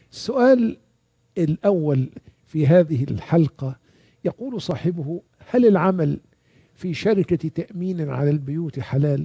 السؤال الأول في هذه الحلقة يقول صاحبه: هل العمل في شركة تأمين على البيوت حلال؟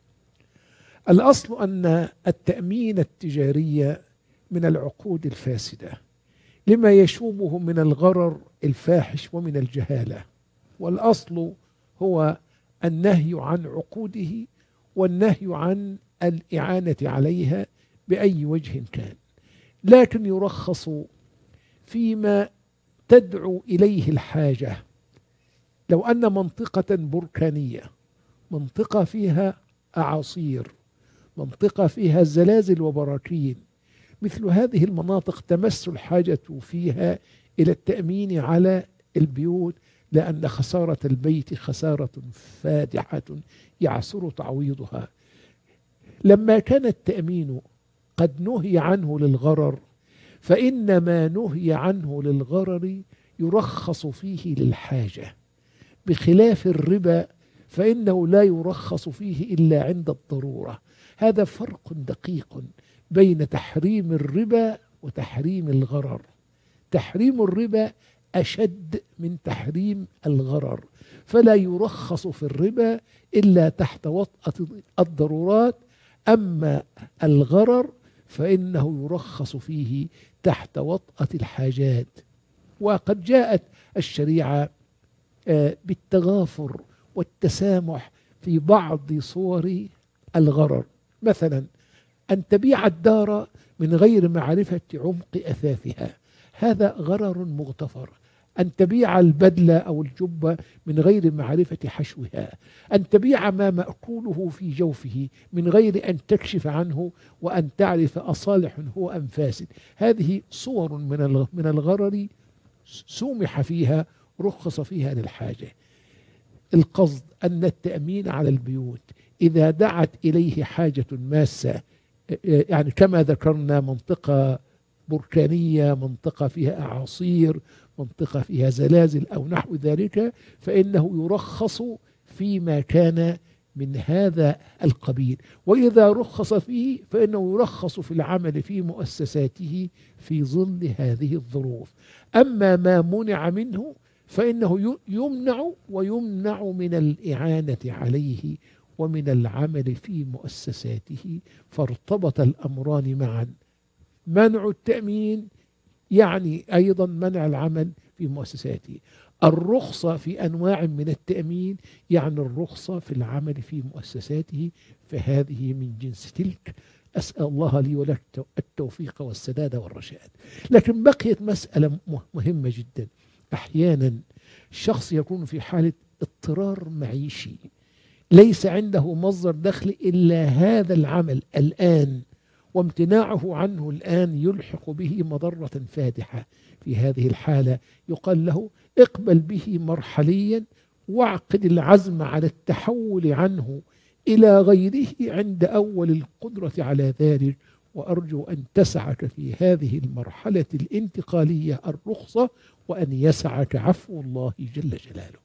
الأصل أن التأمين التجاري من العقود الفاسدة لما يشوبه من الغرر الفاحش ومن الجهالة، والأصل هو النهي عن عقوده والنهي عن الإعانة عليها بأي وجه كان، لكن يرخص فيما تدعو إليه الحاجة. لو أن منطقة بركانية، منطقة فيها أعاصير، منطقة فيها زلازل وبراكين، مثل هذه المناطق تمس الحاجة فيها إلى التأمين على البيوت، لأن خسارة البيت خسارة فادحة يعسر تعويضها. لما كان التأمين قد نهي عنه للغرر، فإن ما نهي عنه للغرر يرخص فيه للحاجة، بخلاف الربا فإنه لا يرخص فيه إلا عند الضرورة. هذا فرق دقيق بين تحريم الربا وتحريم الغرر. تحريم الربا أشد من تحريم الغرر، فلا يرخص في الربا إلا تحت وطأة الضرورات، أما الغرر فإنه يرخص فيه تحت وطأة الحاجات. وقد جاءت الشريعة بالتغافر والتسامح في بعض صور الغرر، مثلا أن تبيع الدار من غير معرفة عمق أثاثها، هذا غرر مغتفر. أن تبيع البدلة أو الجبة من غير معرفة حشوها، أن تبيع ما مأكوله في جوفه من غير أن تكشف عنه وأن تعرف أصالح هو أم فاسد، هذه صور من الغرر سومح فيها، رخص فيها للحاجة. القصد أن التأمين على البيوت إذا دعت إليه حاجة ماسة، يعني كما ذكرنا منطقة بركانية، منطقة فيها أعاصير، منطقة فيها زلازل أو نحو ذلك، فإنه يرخص فيما كان من هذا القبيل. وإذا رخص فيه فإنه يرخص في العمل في مؤسساته في ظل هذه الظروف. أما ما منع منه فإنه يمنع، ويمنع من الإعانة عليه ومن العمل في مؤسساته، فارتبط الأمران معا. منع التأمين يعني أيضا منع العمل في مؤسساته، الرخصة في أنواع من التأمين يعني الرخصة في العمل في مؤسساته، فهذه من جنس تلك. أسأل الله لي ولك التوفيق والسداد والرشاد. لكن بقيت مسألة مهمة جدا. أحيانا الشخص يكون في حالة اضطرار معيشي، ليس عنده مصدر دخل إلا هذا العمل الآن، وامتناعه عنه الآن يلحق به مضرة فادحة. في هذه الحالة يقال له: اقبل به مرحليا، واعقد العزم على التحول عنه إلى غيره عند أول القدرة على ذلك، وأرجو أن تسعك في هذه المرحلة الانتقالية الرخصة، وأن يسعك عفو الله جل جلاله.